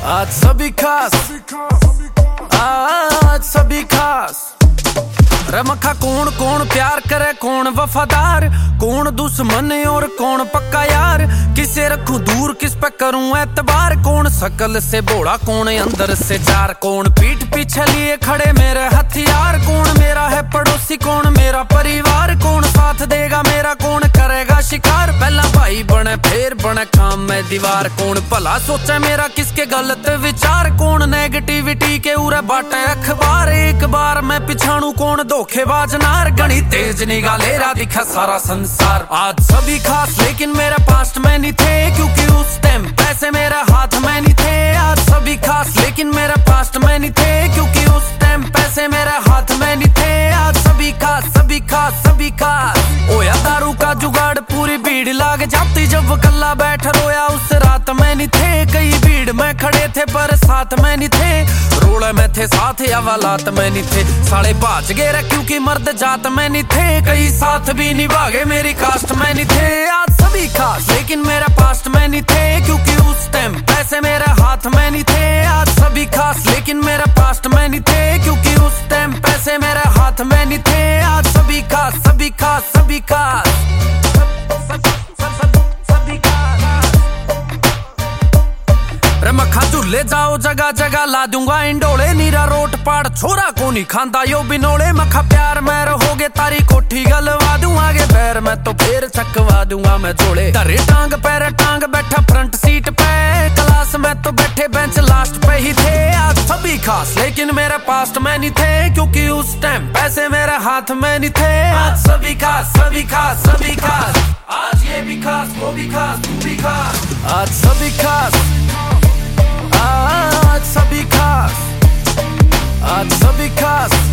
आज सभी खास, आज सभी खास। रमखा कौन कौन प्यार करे, कौन वफादार, कौन दुश्मन और कौन पक्का यार। किसे रखूं दूर, किस पे करूं एतबार, कौन शकल से भोला, कौन अंदर से चार। कौन पीठ पीछे लिए खड़े मेरे हथियार, कौन मेरा है पड़ोसी, कौन मेरा परिवार। कौन साथ देगा मेरा, कौन करेगा शिकार। पहला भाई बने फिर बने काम में दीवार। कौन भला सोचे मेरा, किसके गलत विचार। कौन नेगेटिविटी के उरे बाटे अखबार। एक बार मैं पिछाणू, कौन धोखेबाज नार। गणी तेज निगालेरा दिखा सारा संसार। आज सभी खास लेकिन मेरे पास्ट में नहीं थे, क्योंकि उस टाइम पैसे मेरे हाथ में नहीं थे। आज सभी खास लेकिन मेरे पास्ट में नहीं थे, क्योंकि उस टाइम पैसे मेरे हाथ में नहीं थे। आज सभी खास, सभी खास, सभी खास। ओया दारू का जुगाड़, पूरी भीड़ लाग जाती। जब कल्ला बैठ रोया उस रात में नहीं थे। कई भीड़ में खड़े थे पर साथ में नहीं थे। रोड़े में थे साथ या वालात में नहीं थे। साले भाज गए रे क्योंकि मर्द जात में नहीं थे। कई साथ भी निभागे मेरी कास्ट में नहीं थे। आज सभी खास लेकिन मेरा पास्ट में नहीं थे, क्योंकि उस टाइम पैसे मेरे हाथ में नहीं थे। आज सभी खास लेकिन मेरा पास्ट में नहीं थे, क्योंकि उस टाइम पैसे मेरे हाथ में नहीं थे। आज सभी खास, सभी खास, सभी खास। रमखा झूले जाओ जगह जगह ला दूंगा इंडोले। नीरा रोट पाड़ छोरा को नहीं खांदा यो बिनोले। मखा प्यार में रहोगे तारी कोठी गलवा दूं। आगे पैर में तो फिर चकवा दूंगा मैं जोड़े। धरे टांग पैर टांग बैठा फ्रंट सीट पे। क्लास में तो बैठे बेंच लास्ट पे ही थे। आज सभी खास लेकिन मेरे पास्ट में नहीं थे, क्योंकि उस टाइम पैसे मेरे हाथ में नहीं थे। आज सभी खास, सभी खास, सभी खास। आज ये भी खास, वो भी खास, तू भी खास। आज सभी खास, आज सभी खास, आज सभी खास।